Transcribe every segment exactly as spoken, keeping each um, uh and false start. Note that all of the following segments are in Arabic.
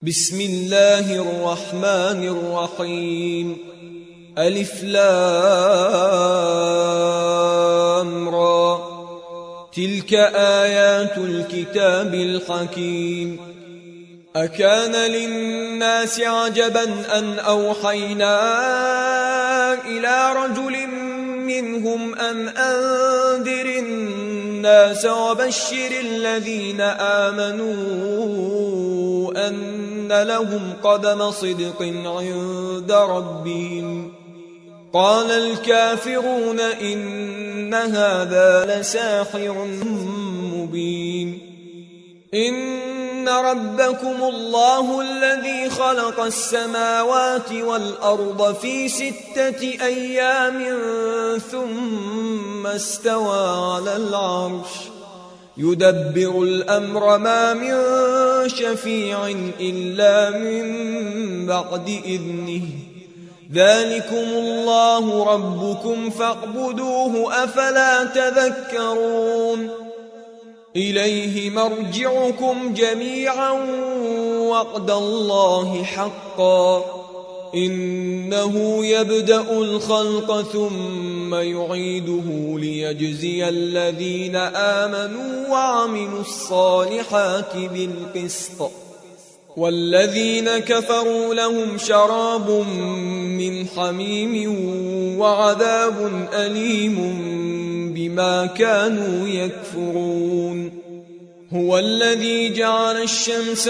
بسم الله الرحمن الرحيم. ألف لام را. تلك آيات الكتاب الحكيم. أكان للناس عجبا أن أوحينا إلى رجل منهم أن أنذر الناس وبشر الذين آمنوا أن لهم قدم صدق عند ربهم. قال الكافرون إن هذا لساحر مبين. إن ربكم الله الذي خلق السماوات والأرض في ستة أيام ثم استوى على العرش يدبر الأمر ما من شفيع إلا من بعد إذنه. ذلكم الله ربكم فاعبدوه أفلا تذكرون. إليه مرجعكم جميعا وعد الله حقا. إنه يبدأ الخلق ثم يعيده ليجزي الذين آمنوا وعملوا الصالحات بالقسط. والذين كفروا لهم شراب من حميم وعذاب أليم بما كانوا يكفرون. هو الذي جعل الشمس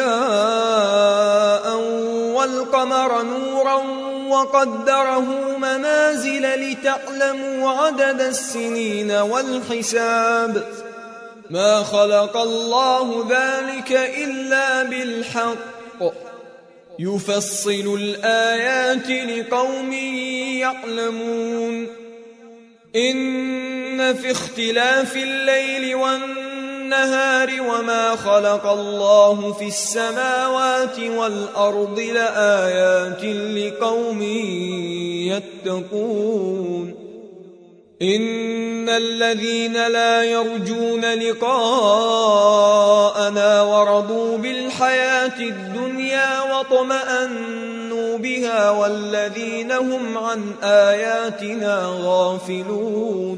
ضياء والقمر نورا وقدره منازل لتعلموا عدد السنين والحساب. ما خلق الله ذلك إلا بالحق يفصل الآيات لقوم يعلمون. إن في اختلاف الليل والنهار وما خلق الله في السماوات والأرض لآيات لقوم يتقون. إن الذين لا يرجون لقاءنا ورضوا بالحياة الدنيا واطمأنوا بها والذين هم عن آياتنا غافلون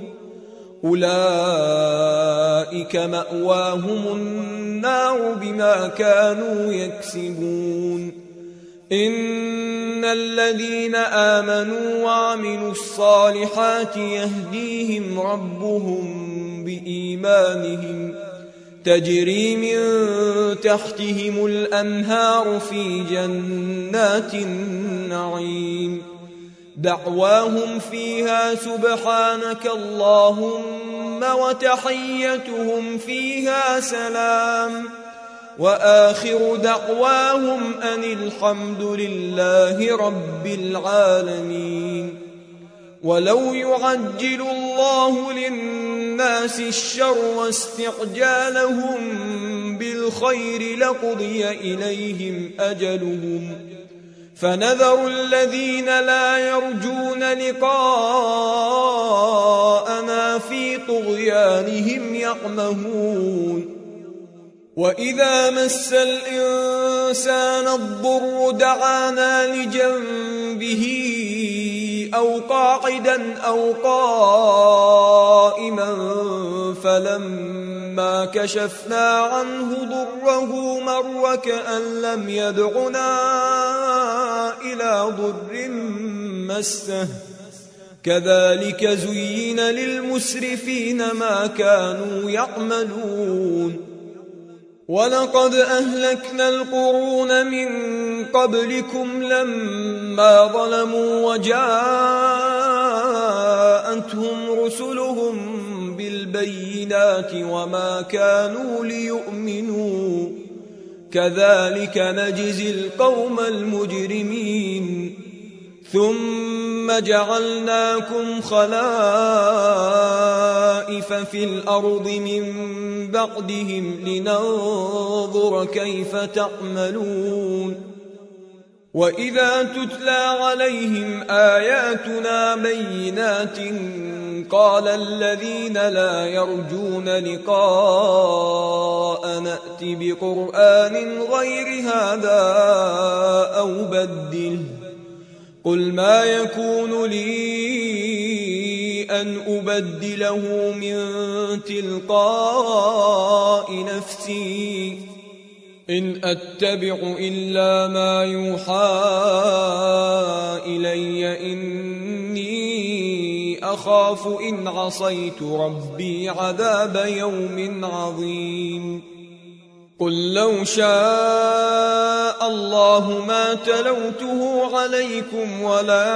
أولئك مأواهم النار بما كانوا يكسبون. إن الذين آمنوا وعملوا الصالحات يهديهم ربهم بإيمانهم تجري من تحتهم الأنهار في جنات النعيم. دعواهم فيها سبحانك اللهم وتحيتهم فيها سلام وآخر دعواهم أن الحمد لله رب العالمين. ولو يعجل الله للناس الشر واستعجالهم بالخير لقضي إليهم أجلهم فنذر الذين لا يرجون لقاءنا في طغيانهم يعمهون. وإذا مس الإنسان الضر دعانا لجنبه أو قاعدا أو قائما فلما كشفنا عنه ضره مر كأن لم يدعنا إلى ضر مسه. كذلك زين للمسرفين ما كانوا يعملون. ولقد أهلكنا القرون من قبلكم لما ظلموا وجاءتهم رسلهم بالبينات وما كانوا ليؤمنوا. كذلك نجزي القوم المجرمين. ثم جعلناكم خلائف في الأرض من بعدهم لننظر كيف تعملون. وإذا تتلى عليهم آياتنا بينات قال الذين لا يرجون لقاء نأت بقرآن غير هذا أو بدله قل ما يكون لي أن أبدله من تلقاء نفسي إن أتبع إلا ما يوحى إلي إني أخاف إن عصيت ربي عذاب يوم عظيم قل لو شاء الله ما تلوته عليكم ولا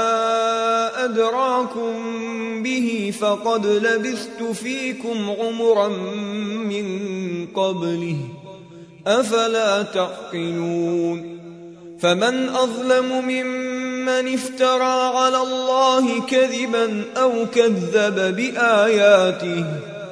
أدراكم به فقد لبثت فيكم عمرا من قبله أفلا تعقلون فمن أظلم ممن افترى على الله كذبا أو كذب بآياته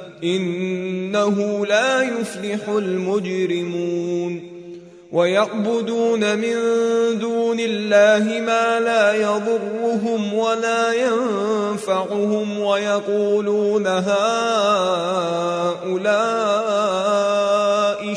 إنه لا يفلح المجرمون ويعبدون من دون الله ما لا يضرهم ولا ينفعهم ويقولون هؤلاء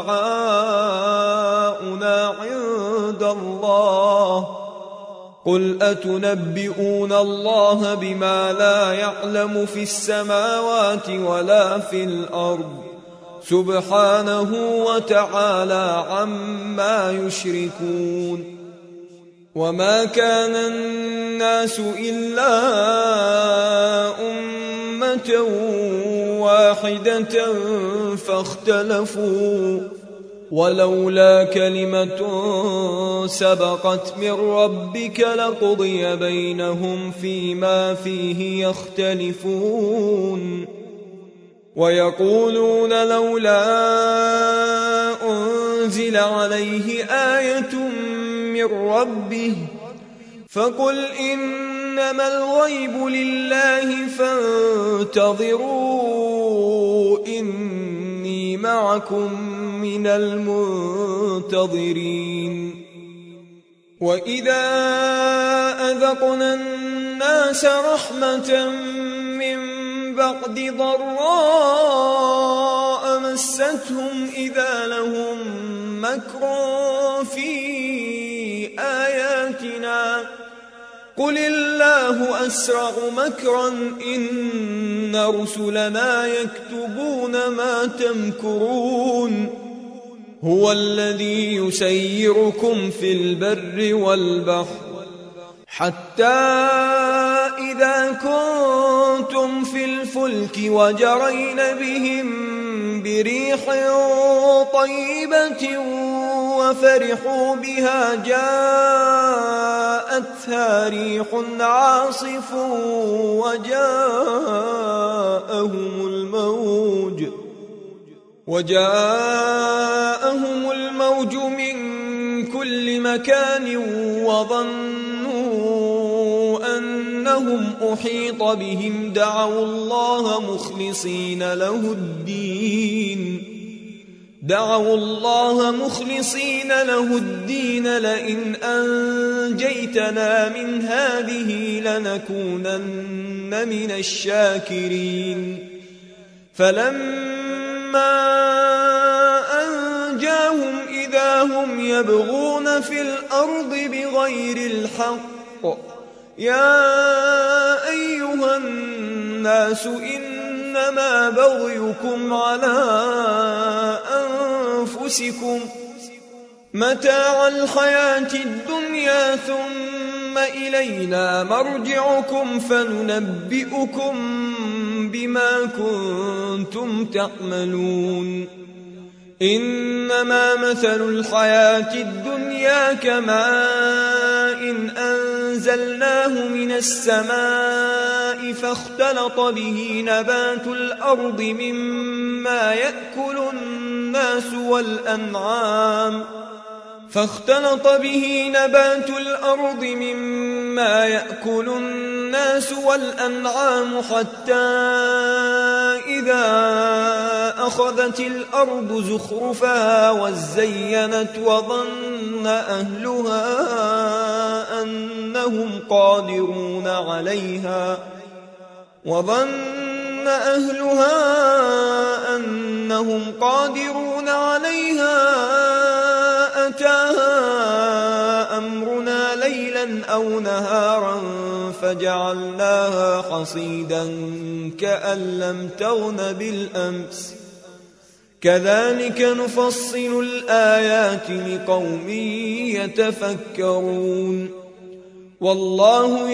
شفعاؤنا عند الله قل أتنبئون الله بما لا يعلم في السماوات ولا في الأرض سبحانه وتعالى عما يشركون وما كان الناس إلا أمة واحدة فاختلفوا ولولا كلمة سبقت من ربك لقضي بينهم فيما فيه يختلفون ويقولون لولا أنزل عليه آية من ربه فقل إنما الغيب لله فانتظروا إني معكم من المنتظرين وإذا أذقنا الناس رحمة من بعد ضراء مستهم إذا لهم مكر في آياتنا قل الله أسرع مكرا إن رسلنا يكتبون ما تمكرون هو الذي يسيركم في البر والبحر حتى إذا كنتم في الفلك وجرين بهم بريح طيبة وفرحوا بها جاءتها ريح عاصف وجاءهم الموج وجاءهم الموج من كل مكان وظنوا أنهم أحيط بهم دعوا الله مخلصين له الدين دعوا الله مخلصين له الدين لئن أنجيتنا من هذه لنكونن من الشاكرين فلما أنجاهم إذا هم يبغون في الأرض بغير الحق يا أيها الناس إنما بغيكم على أنفسكم متاع الحياة الدنيا ثم إلينا مرجعكم فننبئكم بما كنتم تعملون إنما مثل الحياة الدنيا كماء إن أنزلناه من السماء فاختلط به نبات الأرض مما يأكل الناس والأنعام فاختلط به نبات الأرض مما يأكل الناس والأنعام حتى إذا أخذت الأرض زخرفها وزينت وظن أهلها أنهم قادرون عليها وظن أهلها أنهم قادرون عليها أتاها أمرنا ليلا أو نهارا فجعلناها حصيدا كأن لم تغن بالأمس كذلك نفصل الآيات لقوم يتفكرون والله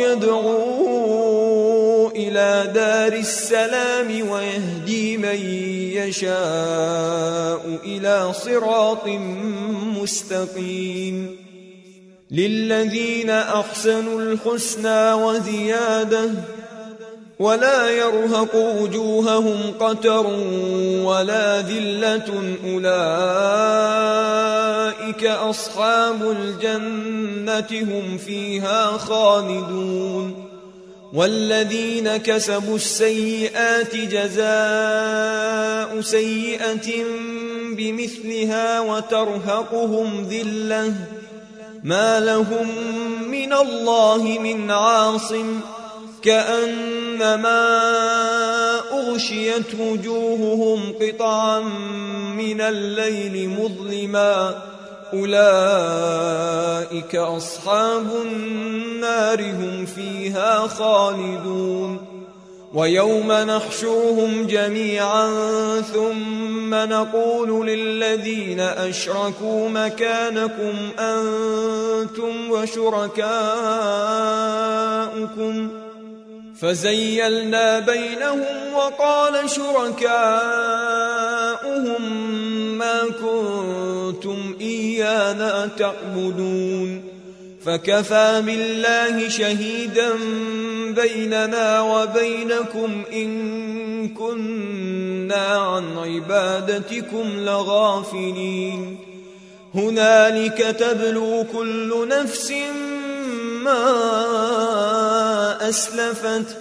يدعو إلى دار السلام ويهدي من يشاء إلى صراط مستقيم للذين أحسنوا الحسنى وزيادة ولا يرهق وجوههم قتر ولا ذلة أولئك أصحاب الجنة هم فيها خالدون والذين كسبوا السيئات جزاء سيئة بمثلها وترهقهم ذلة ما لهم من الله من عاصم كأنما أغشيت وجوههم قطعا من الليل مظلما أولئك أصحاب النار هم فيها خالدون ويوم نحشرهم جميعا ثم نقول للذين أشركوا مكانكم أنتم وشركاؤكم فزيلنا بينهم وقال شركاؤهم ما كنتم إيانا تعبدون فكفى بالله شهيدا بيننا وبينكم إن كنا عن عبادتكم لغافلين هنالك تبلو كل نفس ما أسلفت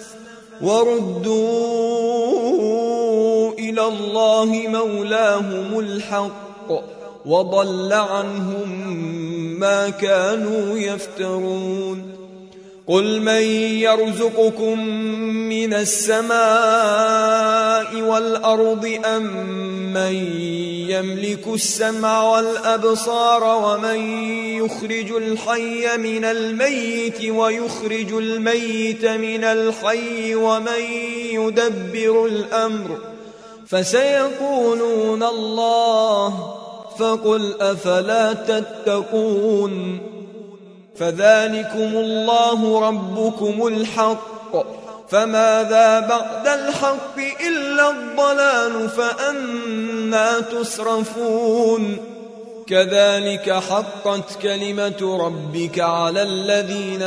وردوا إلى الله مولاهم الحق وضل عنهم ما كانوا يفترون قل من يرزقكم من السماء والأرض أم من يملك السمع والأبصار ومن يخرج الحي من الميت ويخرج الميت من الحي ومن يدبر الأمر فسيقولون الله فقل أفلا تتقون فذلكم الله ربكم الحق فماذا بعد الحق إلا الضلال فأنى تصرفون كذلك حقت كلمة ربك على الذين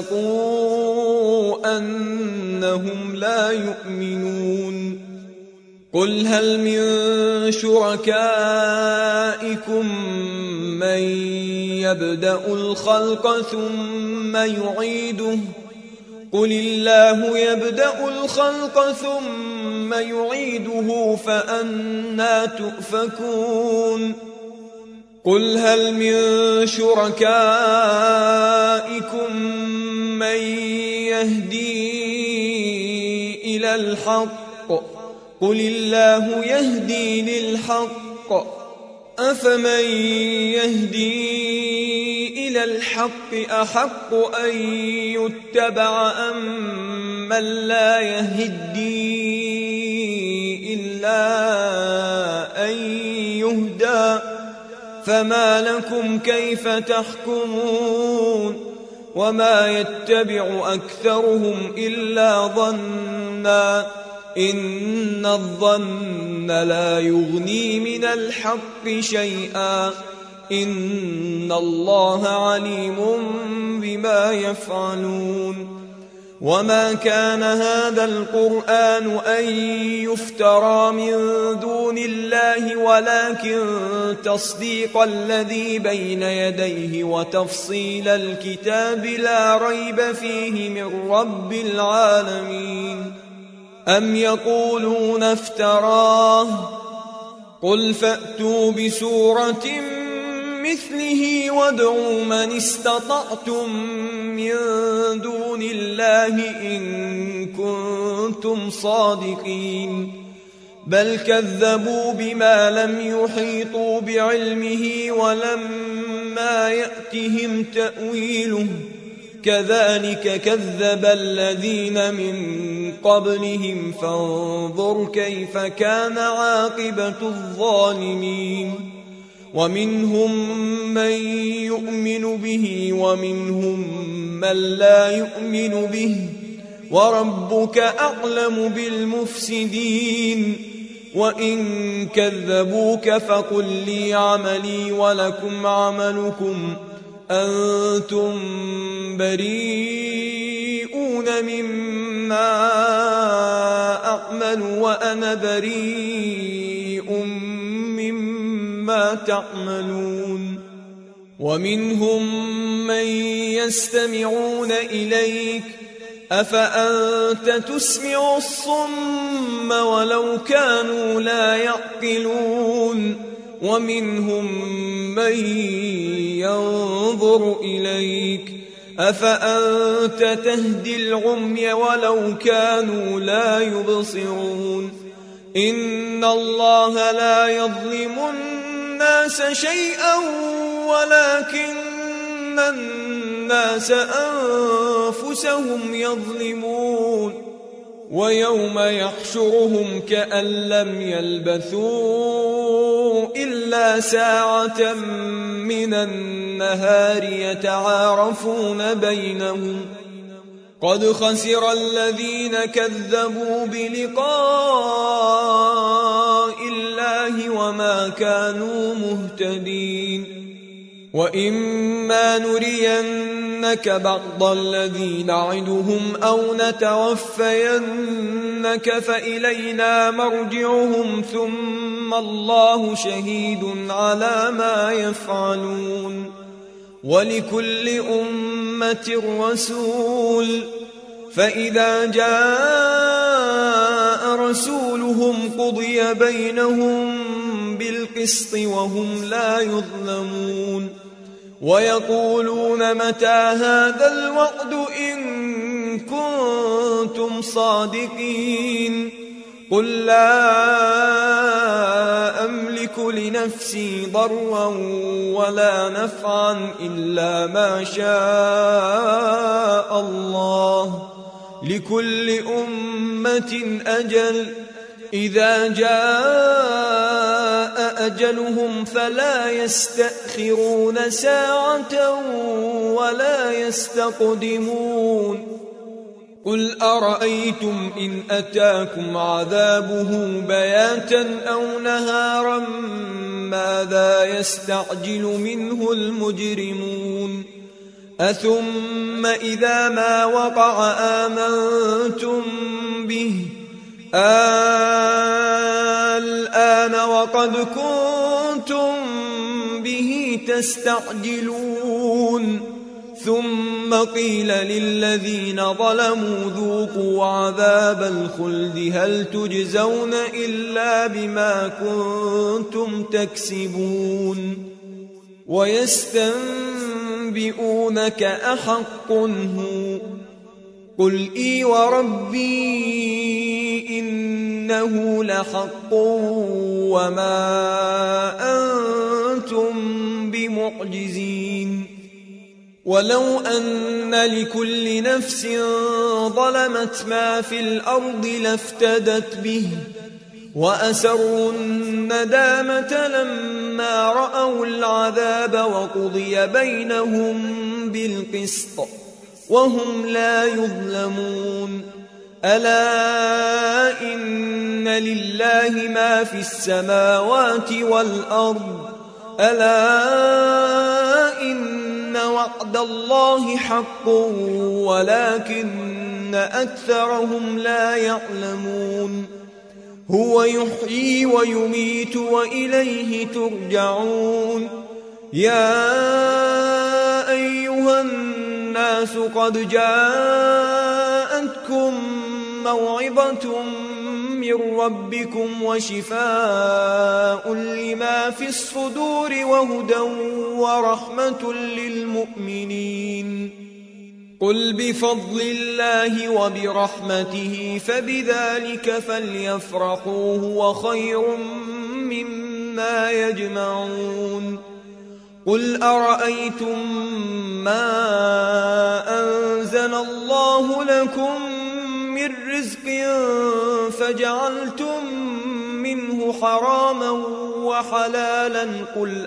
فسقوا أنهم لا يؤمنون قل هل من شركائكم من يبدأ الخلق ثم يعيده قل الله يبدأ الخلق ثم يعيده فأنى تؤفكون قل هل من شركائكم من يهدي إلى الحق قل الله يهدي للحق أفمن يهدي إلى الحق أحق أن يتبع أم من لا يهدي إلا أن يهدى فما لكم كيف تحكمون وما يتبع أكثرهم إلا ظنا إن الظن لا يغني من الحق شيئا إن الله عليم بما يفعلون وما كان هذا القرآن أن يفترى من دون الله ولكن تصديق الذي بين يديه وتفصيل الكتاب لا ريب فيه من رب العالمين أم يقولون افتراه قل فأتوا بسورة مثله وادعوا من استطعتم من دون الله إن كنتم صادقين بل كذبوا بما لم يحيطوا بعلمه ولما يأتهم تأويله كذلك كذب الذين من قبلهم فانظر كيف كان عاقبة الظالمين ومنهم من يؤمن به ومنهم من لا يؤمن به وربك أعلم بالمفسدين وإن كذبوك فقل لي عملي ولكم عملكم أنتم بريئون مما أعمل وأنا بريء مما تعملون ومنهم من يستمعون إليك أفأنت تسمع الصم ولو كانوا لا يعقلون ومنهم من ينظر إليك أفأنت تهدي العمي ولو كانوا لا يبصرون إن الله لا يظلم الناس شيئا ولكن الناس أنفسهم يظلمون ويوم يحشرهم كأن لم يلبثوا إلا ساعة من النهار يتعارفون بينهم قد خسر الذين كذبوا بلقاء الله وما كانوا مهتدين وإما نرينك بعض الذي نعدهم أو نتوفينك فإلينا مرجعهم ثم الله شهيد على ما يفعلون ولكل أمة رسول فإذا جاء رسولهم قضي بينهم بالقسط وهم لا يظلمون ويقولون متى هذا الوعد إن كنتم صادقين قل لا أملك لنفسي ضرا ولا نفعا إلا ما شاء الله لكل أمة أجل إذا جاء أجلهم فلا يستأخرون ساعة ولا يستقدمون قل أرأيتم إن أتاكم عذابه بياتا أو نهارا ماذا يستعجل منه المجرمون أثم إذا ما وقع آمنتم به الآن وقد كنتم به تستعجلون ثم قيل للذين ظلموا ذوقوا عذاب الخلد هل تجزون إلا بما كنتم تكسبون ويستنبئونك أحق هو قل إي وربي إنه لحق وما أنتم بمعجزين ولو أن لكل نفس ظلمت ما في الأرض لافتدت به وأسروا الندامة لما رأوا العذاب وقضي بينهم بالقسط وهم لا يظلمون ألا إن لله ما في السماوات والأرض ألا إن وعد الله حق ولكن أكثرهم لا يعلمون هو يحيي ويميت وإليه ترجعون يا أيها الناس قد جاءتكم موعظة من من ربكم وشفاء لما في الصدور وهدى ورحمة للمؤمنين. قل بفضل الله وبرحمته فبذلك فليفرحوا هو خير مما يجمعون. قل أرأيتم ما أنزل الله لكم من رزق فجعلتم منه حراما وحلالا قل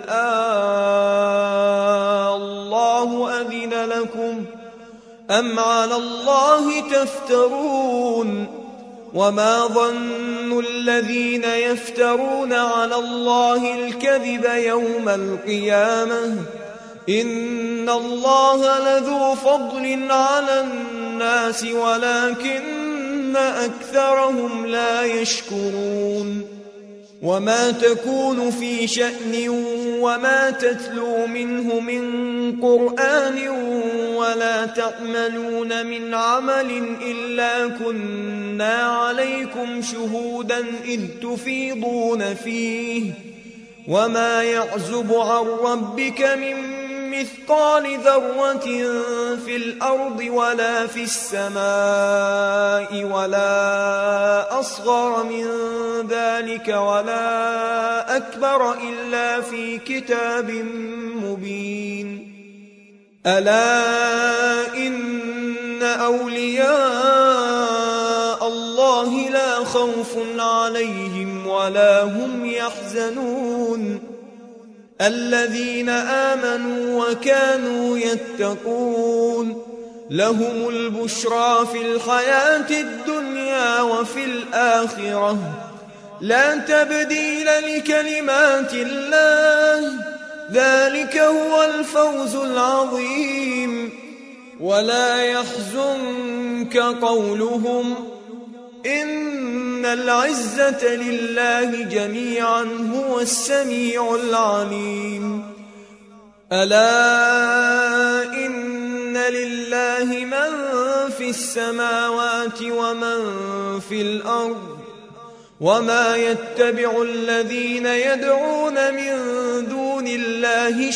آه الله أذن لكم أم على الله تفترون. وما ظن الذين يفترون على الله الكذب يوم القيامة إن الله لذو فضل على الناس ولكن أكثرهم لا يشكرون. وما تكون في شأن وما تتلو منه من قرآن ولا تعملون من عمل إلا كنا عليكم شهودا إذ تفيضون فيه وما يعزب عن ربك من مثقال ذرة في الأرض ولا في السماء ولا أصغر من ذلك ولا أكبر إلا في كتاب مبين. ألا إن أولياء الله لا خوف عليهم ولا هم يحزنون الذين آمنوا وكانوا يتقون لهم البشرى في الحياة الدنيا وفي الآخرة لا تبديل لكلمات الله ذلك هو الفوز العظيم. ولا يحزنك قولهم إن العزة لله جميعا هو السميع العليم. ألا إن لله من في السماوات ومن في الأرض وما يتبع الذين يدعون من دون الله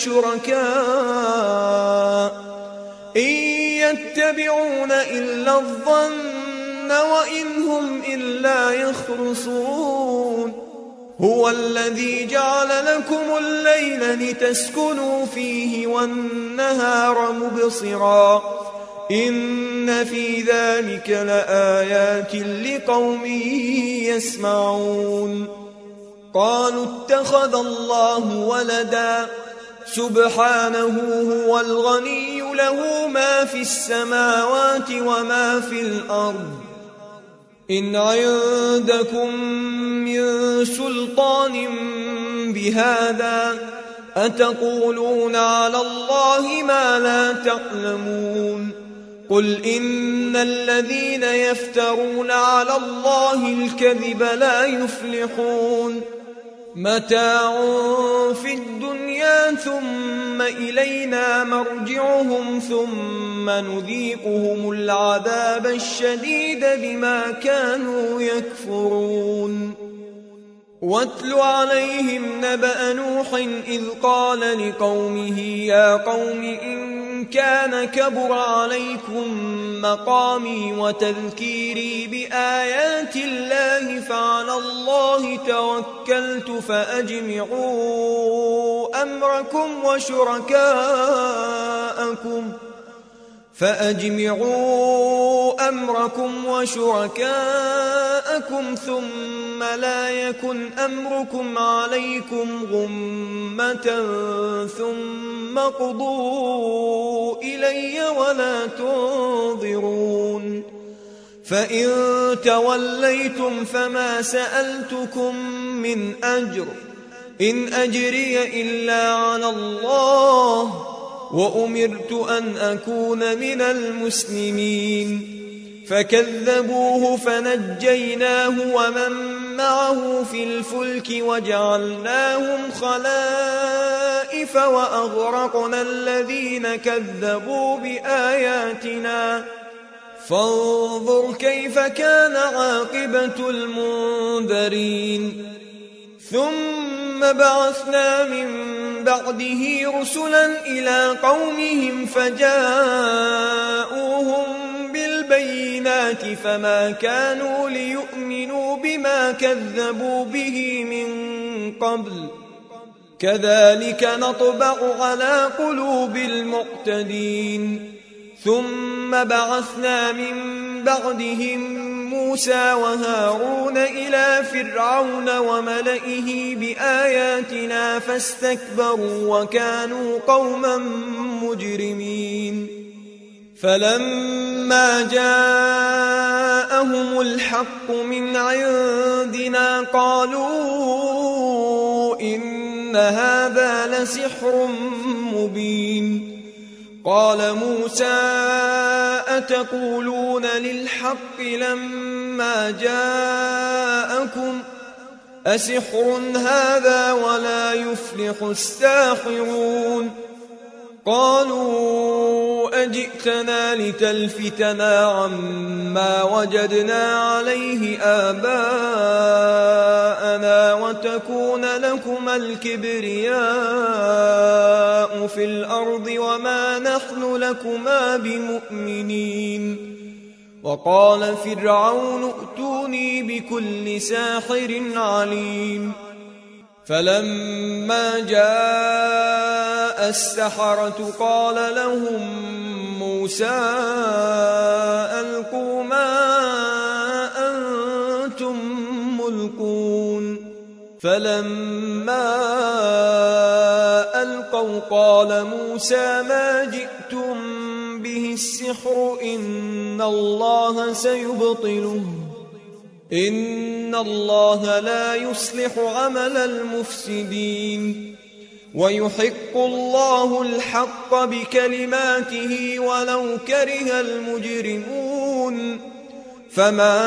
شركاء إن يتبعون إلا الظن وإن هم إلا يخرصون. هو الذي جعل لكم الليل لتسكنوا فيه والنهار مبصرا إن في ذلك لآيات لقوم يسمعون. قالوا اتخذ الله ولدا سبحانه هو الغني له ما في السماوات وما في الأرض إن عندكم من سلطان بهذا أتقولون على الله ما لا تعلمون. قل إن الذين يفترون على الله الكذب لا يفلحون متاع في الدنيا ثم إلينا مرجعهم ثم نذيقهم العذاب الشديد بما كانوا يكفرون. واتل عليهم نبأ نوح إذ قال لقومه يا قوم إن كان كبر عليكم مقامي وتذكيري بآيات الله فعلى الله توكلت فأجمعوا أمركم وشركاءكم فأجمعوا أمركم وشركاءكم ثم لا يكن أمركم عليكم غمة ثم قضوا إلي ولا تنظرون. فإن توليتم فما سألتكم من أجر إن أجري إلا على الله وأمرت أن أكون من المسلمين. فكذبوه فنجيناه ومن معه في الفلك وجعلناهم خلائف وأغرقنا الذين كذبوا بآياتنا فانظر كيف كان عاقبة المنذرين ثم بعثنا من بعده رسلا إلى قومهم فجاءوهم بالبينات فما كانوا ليؤمنوا بما كذبوا به من قبل كذلك نطبع على قلوب المعتدين ثم بعثنا من بعدهم موسى وهارون إلى فرعون وملئه بآياتنا فاستكبروا وكانوا قوما مجرمين فلما جاءهم الحق من عندنا قالوا إن هذا لسحر مبين قال موسى أتقولون للحق لما جاءكم أسحر هذا ولا يفلح الساحرون قالوا أجئتنا لتلفتنا عما وجدنا عليه آباءنا وتكون لكما الكبرياء في الأرض وما نحن لكما بمؤمنين وقال فرعون ائتوني بكل ساحر عليم فلما جاء السحرة قال لهم موسى ألقوا ما أنتم ملقون فلما ألقوا قال موسى ما جئتم به السحر إن الله سيبطله إن الله لا يصلح عمل المفسدين ويحق الله الحق بكلماته ولو كره المجرمون فما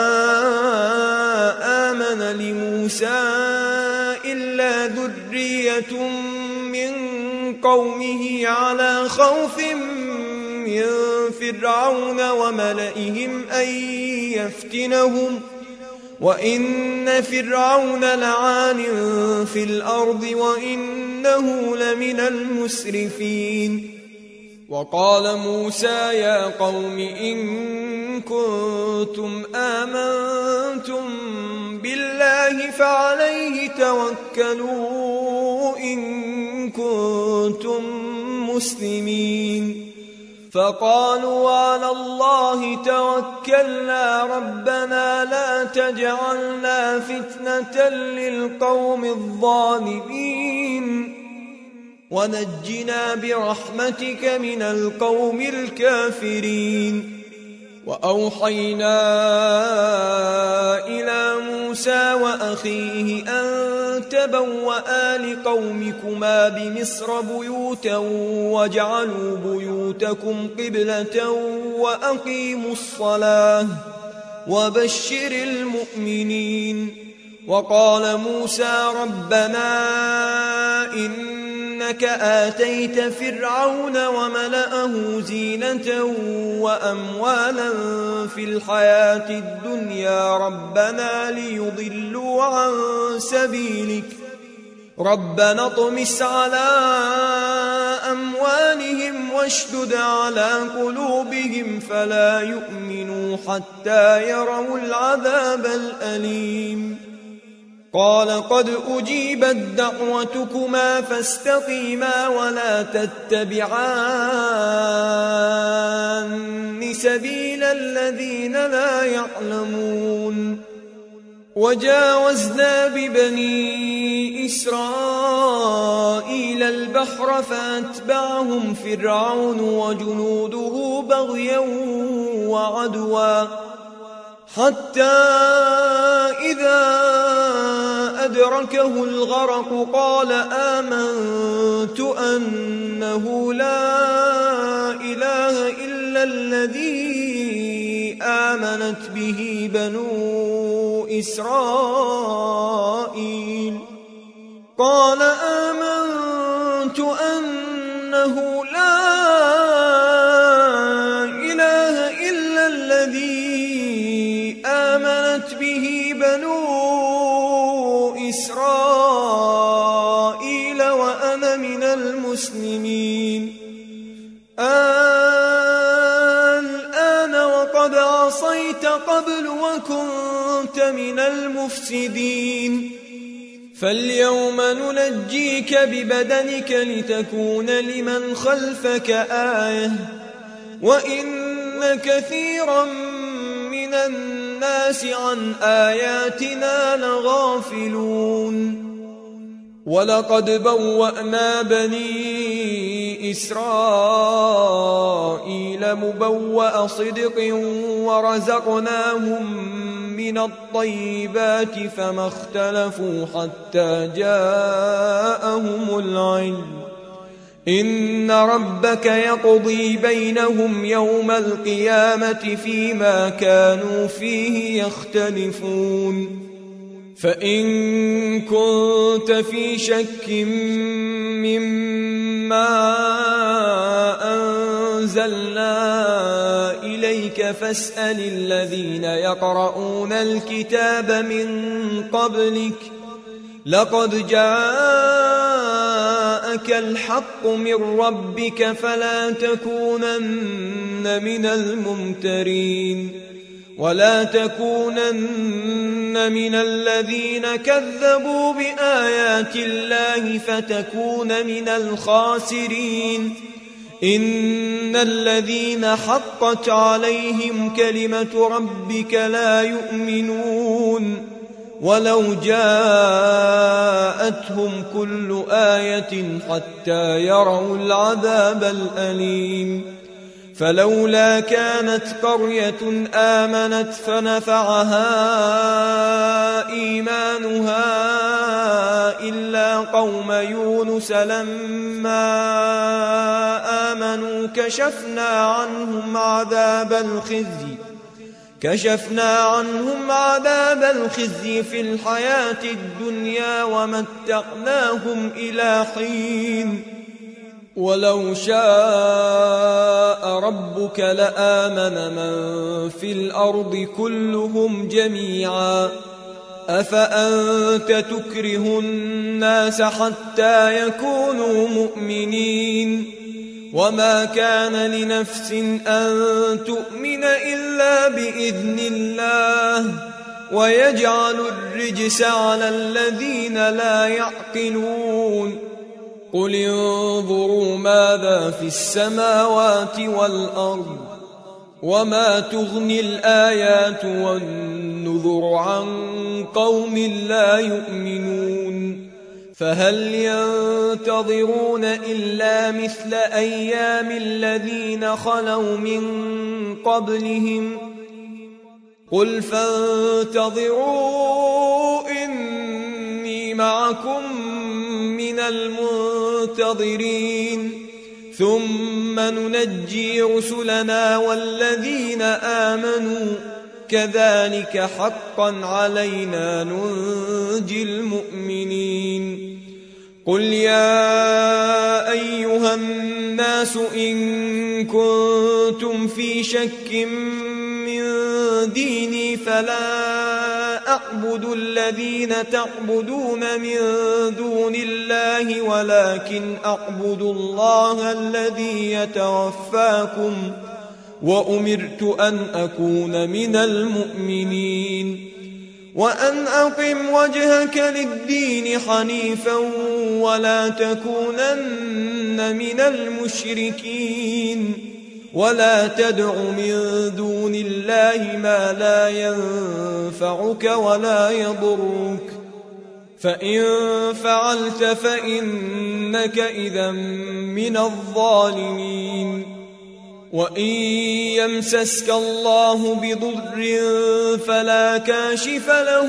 آمن لموسى إلا ذرية من قومه على خوف من فرعون وملئهم أن يفتنهم وإن فرعون لعال في الأرض وإنه لمن المسرفين وقال موسى يا قوم إن كنتم آمنتم بالله فعليه توكلوا إن كنتم مسلمين فقالوا على الله توكلنا ربنا لا تجعلنا فتنة للقوم الظالمين ونجنا برحمتك من القوم الكافرين وأوحينا إلى موسى وأخيه أن تبوأ لقومكما بمصر بيوتا واجعلوا بيوتكم قبلة وأقيموا الصلاة وبشر المؤمنين وقال موسى ربنا إنك آتيت فرعون وملأه زينة وأموالا في الحياة الدنيا ربنا ليضلوا عن سبيلك ربنا اطمس على أموالهم واشدد على قلوبهم فلا يؤمنوا حتى يروا العذاب الأليم قال قد أجيبت دعوتكما فاستقيما ولا تتبعان سبيل الذين لا يعلمون وجاوزنا ببني إسرائيل البحر فأتبعهم فرعون وجنوده بغيا وعدوا حتى إذا أدركه الغرق قال آمنت أنه لا إله إلا الذي آمنت به بنو إسرائيل قال آمنت أنه لا إله إلا عصيت قبل وكنت من المفسدين فاليوم ننجيك ببدنك لتكون لمن خلفك آية وإن كثيرا من الناس عن آياتنا لغافلون ولقد بوأنا بني إسرائيل مبوأ صدق ورزقناهم من الطيبات فما اختلفوا حتى جاءهم العلم إن ربك يقضي بينهم يوم القيامة فيما كانوا فيه يختلفون فإن كنت في شك مما أنزلنا إليك فاسأل الذين يقرؤون الكتاب من قبلك لقد جاءك الحق من ربك فلا تكونن من الممترين ولا تكونن من الذين كذبوا بآيات الله فتكون من الخاسرين إن الذين حقت عليهم كلمة ربك لا يؤمنون ولو جاءتهم كل آية حتى يروا العذاب الأليم فلولا كانت قرية آمنت فنفعها إيمانها إلا قوم يونس لما آمنوا كشفنا عنهم عذاب الخزي كشفنا عنهم عذاب الخزي في الحياة الدنيا ومتعناهم إلى حين ولو شاء ربك لآمن من في الأرض كلهم جميعا أفأنت تكره الناس حتى يكونوا مؤمنين وما كان لنفس أن تؤمن إلا بإذن الله ويجعل الرجس على الذين لا يعقلون قل انظروا ماذا في السماوات والأرض وما تغني الآيات والنذر عن قوم لا يؤمنون فهل ينتظرون إلا مثل أيام الذين خلوا من قبلهم قل فانتظروا إني معكم من المنتظرين ثم ننجي رسلنا والذين آمنوا كذلك حقا علينا ننجي المؤمنين قل يا أيها الناس إن كنتم في شك من ديني فلا أعبد الذين تعبدون من دون الله ولكن أعبد الله الذي يتوفاكم وأمرت أن أكون من المؤمنين وأن أقم وجهك للدين حنيفا ولا تكونن من المشركين ولا تدع من دون الله ما لا ينفعك ولا يضرك فإن فعلت فإنك إذا من الظالمين وإن يمسسك الله بضر فلا كاشف له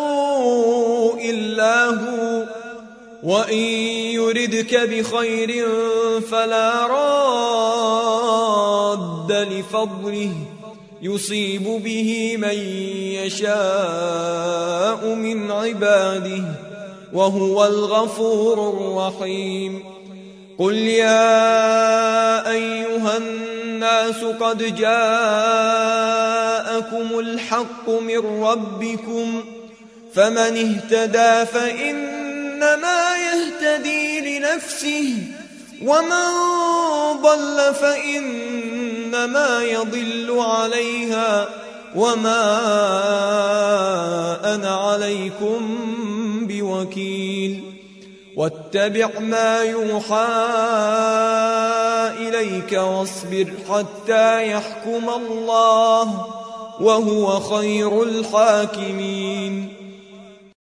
إلا هو وإن يردك بخير فلا راد لفضله يصيب به من يشاء من عباده وهو الغفور الرحيم قل يا أيها الناس قد جاءكم الحق من ربكم فمن اهتدى فإنما يهتدي لنفسه ومن ضل فإنما يضل عليها وما أنا عليكم بوكيل واتبع ما يوحى إليك واصبر حتى يحكم الله وهو خير الحاكمين